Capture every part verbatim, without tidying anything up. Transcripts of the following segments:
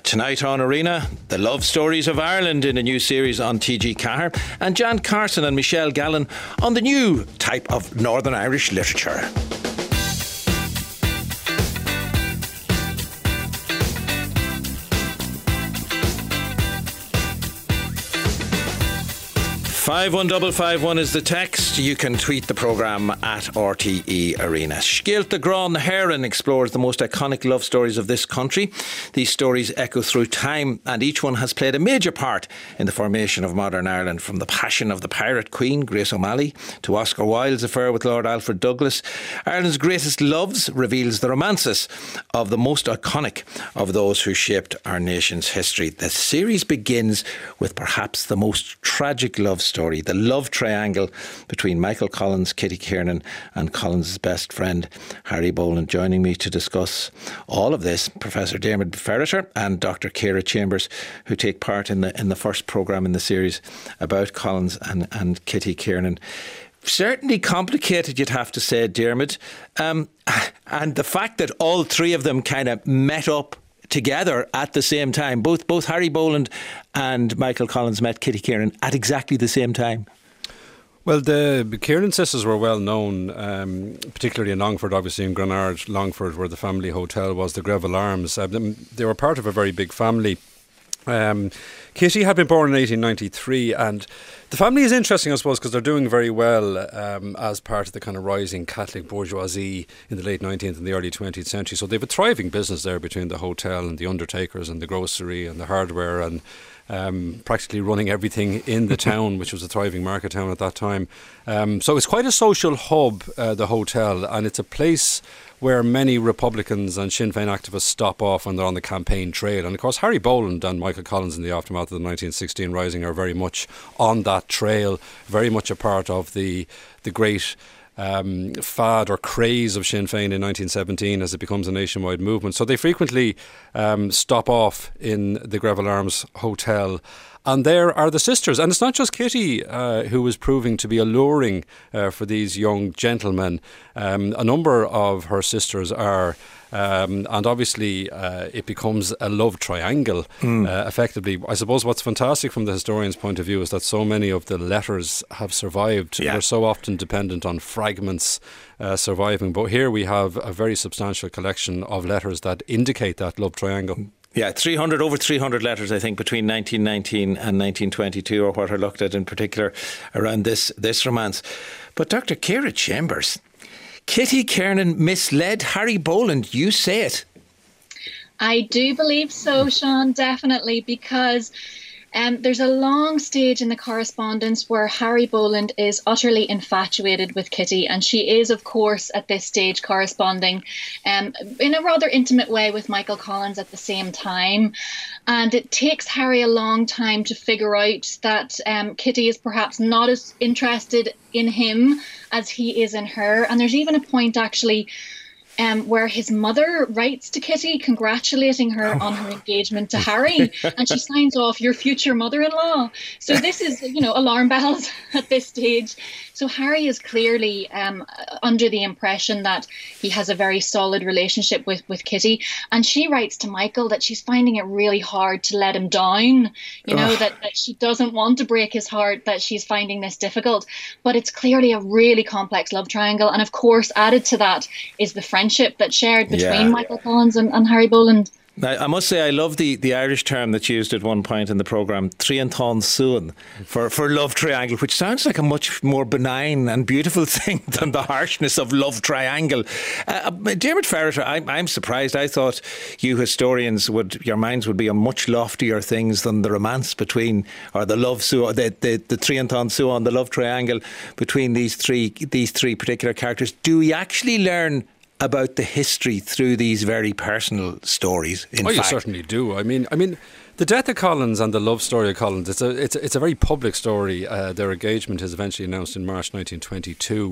Tonight on Arena, the love stories of Ireland in a new series on T G Ceathair, and Jan Carson and Michelle Gallen on the new type of Northern Irish literature. five one five five one is the text. You can tweet the programme at R T E Arena. Scialta Grán Héireann explores the most iconic love stories of this country. These stories echo through time, and each one has played a major part in the formation of modern Ireland, from the passion of the pirate queen, Grace O'Malley, to Oscar Wilde's affair with Lord Alfred Douglas. Ireland's Greatest Loves reveals the romances of the most iconic of those who shaped our nation's history. The series begins with perhaps the most tragic love story. Story, the love triangle between Michael Collins, Kitty Kiernan and Collins' best friend Harry Boland. Joining me to discuss all of this, Professor Diarmuid Ferriter and Doctor Ciara Chambers, who take part in the in the first programme in the series about Collins and, and Kitty Kiernan. Certainly complicated, you'd have to say, Diarmuid. Um, and the fact that all three of them kind of met up together at the same time. Both both Harry Boland and Michael Collins met Kitty Kiernan at exactly the same time. Well, the Kiernan sisters were well known, um, particularly in Longford, obviously in Granard, Longford, where the family hotel was, the Greville Arms. Uh, they were part of a very big family. Um, Kitty had been born in eighteen ninety-three, and the family is interesting, I suppose, because they're doing very well um, as part of the kind of rising Catholic bourgeoisie in the late nineteenth and the early twentieth century. So they have a thriving business there between the hotel and the undertakers and the grocery and the hardware, and um, practically running everything in the town, which was a thriving market town at that time. Um, so it's quite a social hub, uh, the hotel, and it's a place where many Republicans and Sinn Féin activists stop off when they're on the campaign trail. And of course, Harry Boland and Michael Collins in the aftermath of the nineteen sixteen Rising are very much on that trail, very much a part of the the great um, fad or craze of Sinn Féin in nineteen seventeen as it becomes a nationwide movement. So they frequently um, stop off in the Greville Arms Hotel. And there are the sisters. And it's not just Kitty uh, who was proving to be alluring uh, for these young gentlemen. Um, a number of her sisters are, um, and obviously uh, it becomes a love triangle, mm. uh, effectively. I suppose what's fantastic from the historian's point of view is that so many of the letters have survived. Yeah. They're so often dependent on fragments uh, surviving. But here we have a very substantial collection of letters that indicate that love triangle. Yeah, three hundred over three hundred letters, I think, between nineteen nineteen and nineteen twenty-two, or what I looked at in particular around this this romance. But Doctor Ciara Chambers, Kitty Kiernan misled Harry Boland. You say it. I do believe so, Sean, definitely, because Um, there's a long stage in the correspondence where Harry Boland is utterly infatuated with Kitty, and she is, of course, at this stage corresponding um, in a rather intimate way with Michael Collins at the same time. And it takes Harry a long time to figure out that um, Kitty is perhaps not as interested in him as he is in her. And there's even a point, actually, Um, where his mother writes to Kitty congratulating her oh. on her engagement to Harry, and she signs off, "Your future mother-in-law." So this is, you know, alarm bells at this stage. So Harry is clearly um, under the impression that he has a very solid relationship with, with Kitty, and she writes to Michael that she's finding it really hard to let him down, you know, that, that she doesn't want to break his heart, that she's finding this difficult. But it's clearly a really complex love triangle, and of course added to that is the friendship that's shared between yeah. Michael Collins and, and Harry Boland. Now, I must say I love the, the Irish term that's used at one point in the programme, Trianton Suan, for, for love triangle, which sounds like a much more benign and beautiful thing than the harshness of love triangle. Uh, Diarmuid Ferriter, I'm, I'm surprised. I thought you historians would, your minds would be on much loftier things than the romance between, or the love Suan, the, the, the Trianton Suan, the love triangle between these three, these three particular characters. Do we actually learn about the history through these very personal stories? In oh, fact, you certainly do. I mean, I mean, the death of Collins and the love story of Collins. It's a it's a, it's a very public story. Uh, their engagement is eventually announced in March nineteen twenty-two,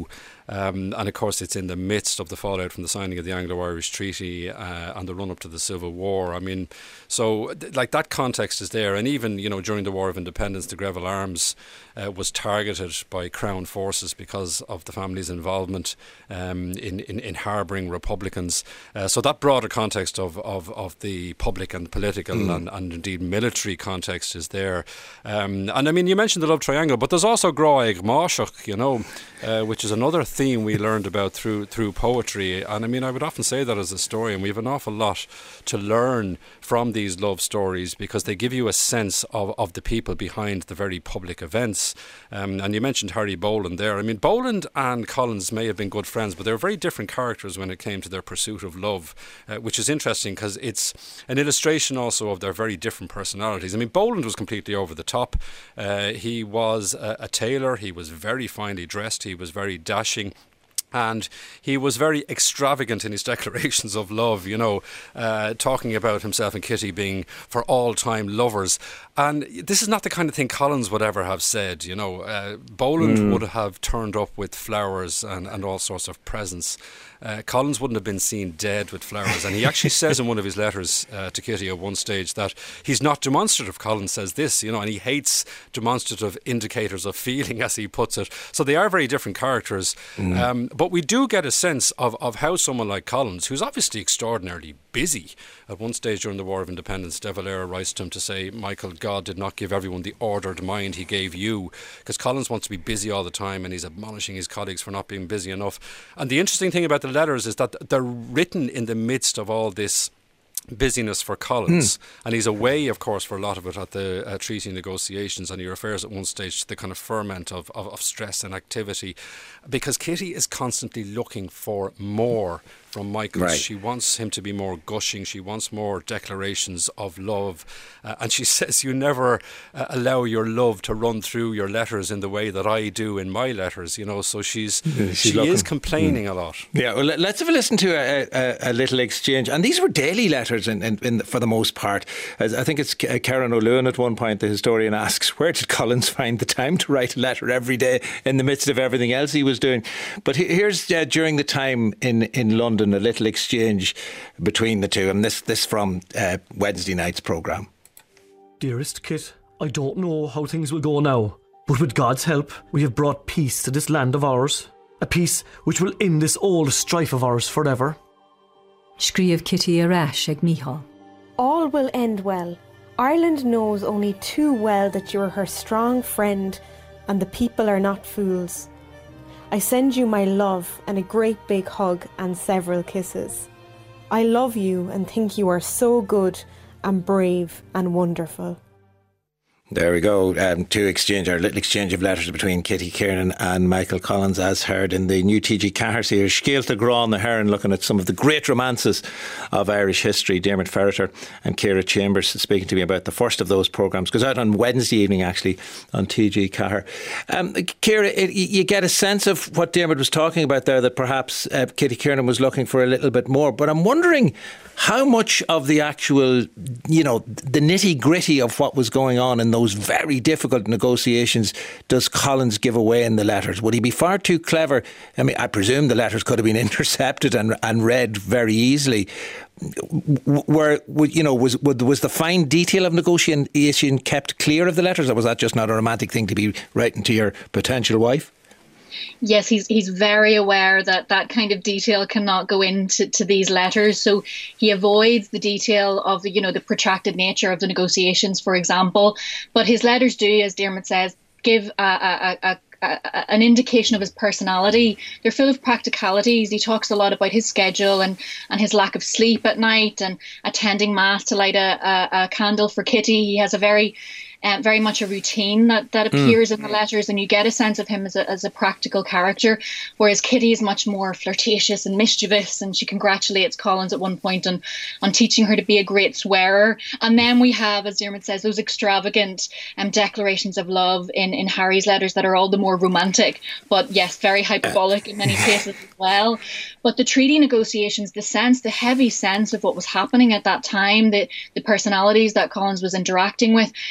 Um, and of course, it's in the midst of the fallout from the signing of the Anglo-Irish Treaty uh, and the run-up to the Civil War. I mean, so th- like that context is there. And even, you know, during the War of Independence, the Greville Arms uh, was targeted by Crown forces because of the family's involvement um, in, in, in harbouring Republicans. Uh, so that broader context of, of, of the public and political mm. and, and indeed military context is there. Um, and I mean, you mentioned the love triangle, but there's also Groig Máiseach, you know, uh, which is another theme we learned about through through poetry. And I mean, I would often say that as a historian, we have an awful lot to learn from these love stories because they give you a sense of, of the people behind the very public events. Um, and you mentioned Harry Boland there. I mean, Boland and Collins may have been good friends, but they were very different characters when it came to their pursuit of love, uh, which is interesting because it's an illustration also of their very different personalities. I mean, Boland was completely over the top. Uh, he was a, a tailor. He was very finely dressed. He was very dashing. And he was very extravagant in his declarations of love, you know, uh, talking about himself and Kitty being for all-time lovers. And this is not the kind of thing Collins would ever have said, you know. Uh, Boland mm. would have turned up with flowers and, and all sorts of presents. Uh, Collins wouldn't have been seen dead with flowers. And he actually says in one of his letters uh, to Kitty at one stage that he's not demonstrative. Collins says this, you know, and he hates demonstrative indicators of feeling, as he puts it. So they are very different characters. Mm. Um, but we do get a sense of, of how someone like Collins, who's obviously extraordinarily busy, at one stage during the War of Independence, De Valera writes to him to say, Michael, God did not give everyone the ordered mind he gave you, because Collins wants to be busy all the time and he's admonishing his colleagues for not being busy enough. And the interesting thing about the letters is that they're written in the midst of all this busyness for Collins, mm. and he's away, of course, for a lot of it at the uh, treaty negotiations, and he refers at one stage to the kind of ferment of, of, of stress and activity, because Kitty is constantly looking for more from Michael. Right. She wants him to be more gushing. She wants more declarations of love. Uh, and she says, you never uh, allow your love to run through your letters in the way that I do in my letters, you know. So she's, yeah, she's she looking. is complaining mm. a lot. Yeah, well, let's have a listen to a, a, a little exchange. And these were daily letters in, in, in, for the most part. As I think it's Karen O'Loughlin at one point, the historian asks, where did Collins find the time to write a letter every day in the midst of everything else he was doing? But here's uh, during the time in, in London, a little exchange between the two, and this this from uh, Wednesday night's programme. Dearest Kit, I don't know how things will go now, but with God's help, we have brought peace to this land of ours, a peace which will end this old strife of ours forever. Scríobh Kitty Arash ag Mícheál. All will end well. Ireland knows only too well that you're her strong friend, and the people are not fools. I send you my love and a great big hug and several kisses. I love you and think you are so good and brave and wonderful. There we go. Um, to exchange our little exchange of letters between Kitty Kiernan and Michael Collins, as heard in the new T G Cahir series, Scialta Grán na Heron, looking at some of the great romances of Irish history. Dermot Ferreter and Ciara Chambers speaking to me about the first of those programmes. Goes out on Wednesday evening, actually, on T G Cahir. Um, Ciara, it, you get a sense of what Dermot was talking about there, that perhaps uh, Kitty Kiernan was looking for a little bit more. But I'm wondering how much of the actual, you know, the nitty gritty of what was going on in those very difficult negotiations does Collins give away in the letters? Would he be far too clever? I mean, I presume the letters could have been intercepted and, and read very easily. Were, you know, was was the fine detail of negotiation kept clear of the letters, or was that just not a romantic thing to be writing to your potential wife? Yes, he's he's very aware that that kind of detail cannot go into to these letters. So he avoids the detail of the, you know, the protracted nature of the negotiations, for example. But his letters do, as Dermot says, give a, a, a, a, an indication of his personality. They're full of practicalities. He talks a lot about his schedule and, and his lack of sleep at night and attending mass to light a, a, a candle for Kitty. He has a very Um, very much a routine that, that appears mm. in the letters, and you get a sense of him as a, as a practical character, whereas Kitty is much more flirtatious and mischievous, and she congratulates Collins at one point on, on teaching her to be a great swearer. And then we have, as Dermot says, those extravagant um, declarations of love in, in Harry's letters that are all the more romantic, but yes, very hyperbolic in many cases as well. But the treaty negotiations, the sense, the heavy sense of what was happening at that time, the, the personalities that Collins was interacting with, that's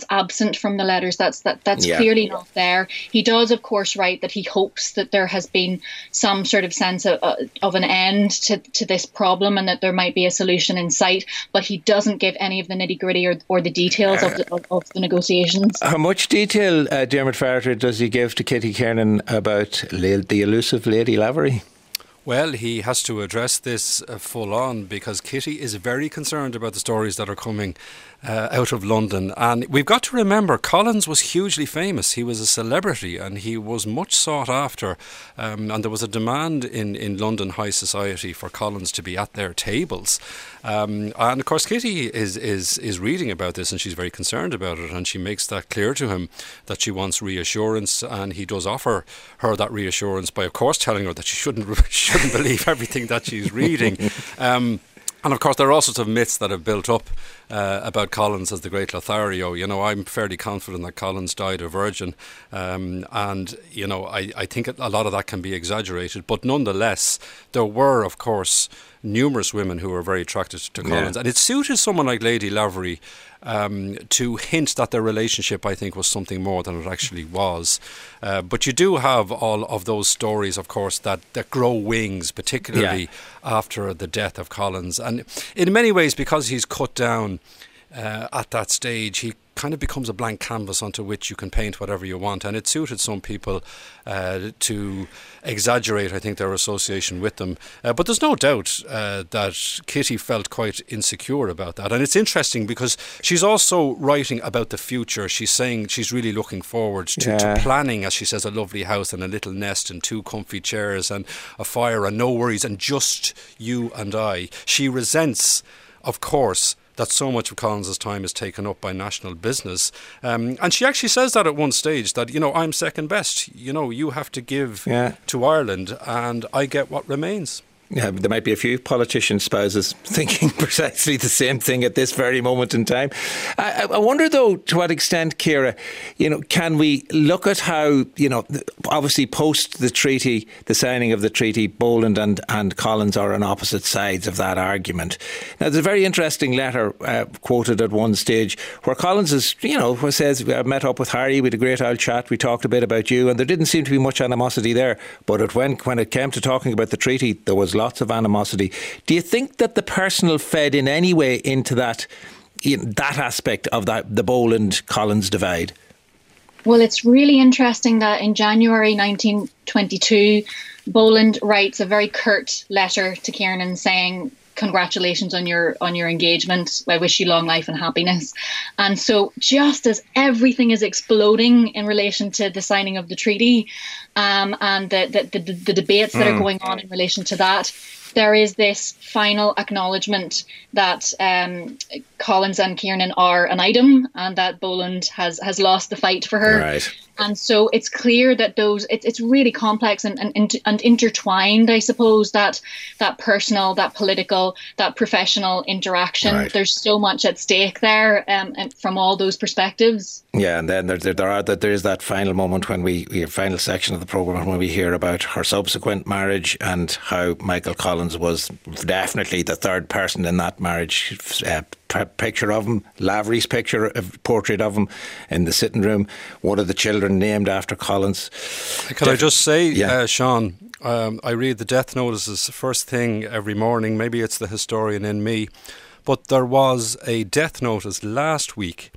absent from the letters. That's that that's Yeah. clearly not there. He does, of course, write that he hopes that there has been some sort of sense of, uh, of an end to, to this problem and that there might be a solution in sight, but he doesn't give any of the nitty-gritty or, or the details of the, of, of the negotiations. How much detail, uh, Dermot Farrelter, does he give to Kitty Kiernan about la- the elusive Lady Lavery? Well, he has to address this uh, full on because Kitty is very concerned about the stories that are coming uh, out of London. And we've got to remember, Collins was hugely famous. He was a celebrity and he was much sought after. Um, and there was a demand in, in London high society for Collins to be at their tables. Um, and of course, Kitty is, is, is reading about this and she's very concerned about it. And she makes that clear to him that she wants reassurance. And he does offer her that reassurance by, of course, telling her that she shouldn't, shouldn't believe everything that she's reading. Um, And of course, there are all sorts of myths that have built up uh, about Collins as the great Lothario. You know, I'm fairly confident that Collins died a virgin. Um, and, you know, I, I think a lot of that can be exaggerated. But nonetheless, there were, of course, numerous women who were very attracted to Collins. Yeah. And it suited someone like Lady Lavery um, to hint that their relationship, I think, was something more than it actually was. Uh, but you do have all of those stories, of course, that, that grow wings, particularly yeah. after the death of Collins. And in many ways, because he's cut down uh, at that stage, he kind of becomes a blank canvas onto which you can paint whatever you want. And it suited some people uh, to exaggerate, I think, their association with them. Uh, but there's no doubt uh, that Kitty felt quite insecure about that. And it's interesting because she's also writing about the future. She's saying she's really looking forward to, yeah. to planning, as she says, a lovely house and a little nest and two comfy chairs and a fire and no worries and just you and I. She resents, of course, that so much of Collins's time is taken up by national business. Um, and she actually says that at one stage, that, you know, I'm second best. You know, you have to give yeah. to Ireland and I get what remains. Yeah, there might be a few politician spouses thinking precisely the same thing at this very moment in time. I, I wonder, though, to what extent, Ciara, you know, can we look at how, you know, obviously post the treaty, the signing of the treaty, Boland and, and Collins are on opposite sides of that argument. Now, there's a very interesting letter uh, quoted at one stage where Collins is, you know, says, I met up with Harry, we had a great old chat, we talked a bit about you, and there didn't seem to be much animosity there. But it went, when it came to talking about the treaty, there was lots of animosity. Do you think that the personal fed in any way into that in that aspect of that the Boland-Collins divide? Well, it's really interesting that in January nineteen twenty-two, Boland writes a very curt letter to Kiernan saying, congratulations on your on your engagement. I wish you long life and happiness. And so just as everything is exploding in relation to the signing of the treaty um, and the, the, the, the debates that mm. are going on in relation to that, there is this final acknowledgement that um, Collins and Kiernan are an item and that Boland has, has lost the fight for her. Right. And so it's clear that those it's it's really complex and, and and intertwined, I suppose, that that personal, that political, that professional interaction. Right. There's so much at stake there um, and from all those perspectives. Yeah, and then there, there, there are that there is that final moment when we, we final section of the programme when we hear about her subsequent marriage and how Michael Collins was definitely the third person in that marriage. Uh, picture of him, Lavery's picture, a portrait of him in the sitting room, one of the children named after Collins. Can Def- I just say, yeah. uh, Sean, um, I read the death notices first thing every morning. Maybe it's the historian in me, but there was a death notice last week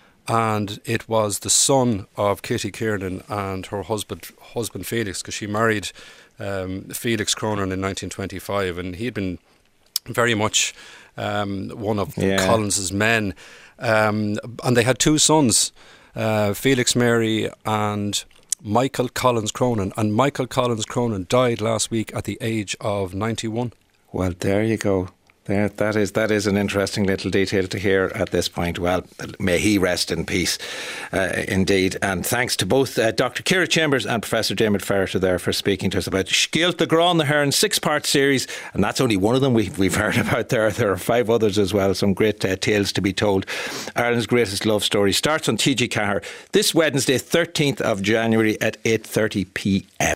and it was the son of Kitty Kiernan and her husband, husband Felix, because she married um, Felix Cronin in nineteen twenty-five, and he had been very much Um, one of yeah. Collins's men, um, and they had two sons, uh, Felix Mary and Michael Collins Cronin, and Michael Collins Cronin died last week at the age of ninety-one. Well, there you go. There, that is that is an interesting little detail to hear at this point. Well, may he rest in peace, uh, indeed. And thanks to both uh, Doctor Ciara Chambers and Professor Dermot Farrelter there for speaking to us about Scialta Grán na hÉireann, six-part series, and that's only one of them we've, we've heard about there. There are five others as well, some great uh, tales to be told. Ireland's Greatest Love Story starts on T G Ceathair this Wednesday, thirteenth of January at eight thirty p m.